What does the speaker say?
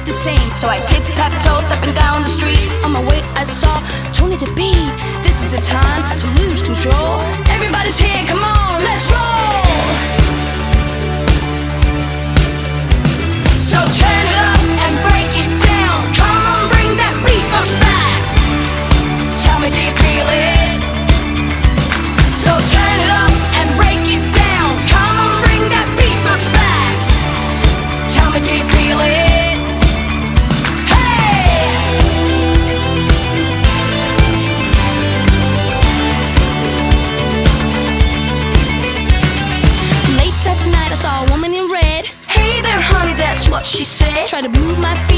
the same. So I tip-tap-toed up and down the street. On my way I saw Tony the Bee. This is the time to lose control. Everybody's here, come on, let's roll. So turn it up and break it down. Come on, bring that beatbox back. Tell me, do you feel it? So turn it up and break it down. Come on, bring that beatbox back. Tell me, do you feel it? Hey! Late at night I saw a woman in red. Hey there honey, that's what she said. Try to move my feet